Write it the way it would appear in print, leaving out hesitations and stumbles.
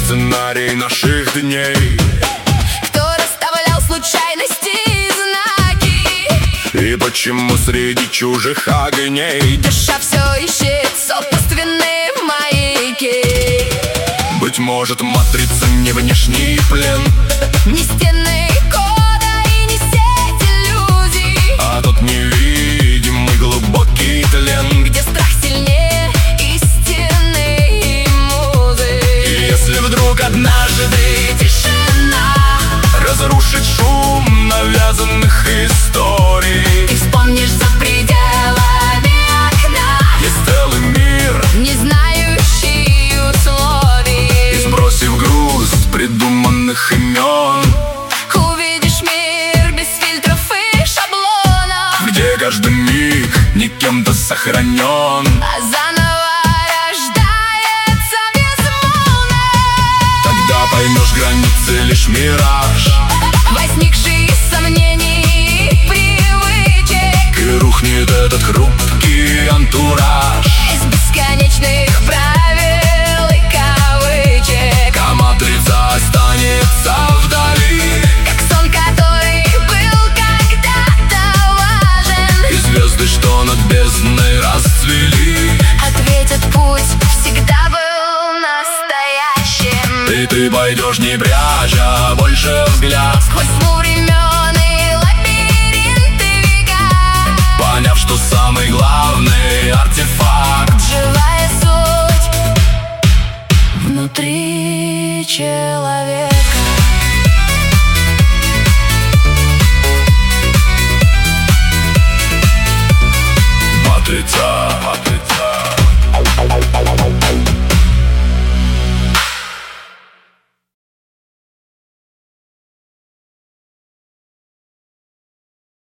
сценарий наших дней. Кто расставлял случайности и знаки? И почему среди чужих огней Душа все ищет собственные маяки. быть может, матрица не внешний плен, Не стены кода и не сеть иллюзий, а тот невидимый глубокий тлен, где страх сильнее истины и музы. И если вдруг однажды тишина разрушит шум навязанных историй, Ты вспомнишь за пределами окна есть целый мир, не знающий условий. и сбросив груз придуманных имен, Увидишь мир без фильтров и шаблонов, где каждый миг не кем-то сохранен. а заново рождается безмолвно. Тогда поймешь, границы лишь мираж, Возникший из сомнений и привычек, и рухнет этот хрупкий антураж. из бесконечных правил и кавычек, А матрица останется вдали, как сон, который был когда-то важен. и звезды, что над бездной расцвели, Ответит, путь всегда был настоящим. и ты пойдешь не пряча больше взгляд, Сквозь тьму времен и лабиринты века, поняв, что самый главный артефакт живая суть внутри человека.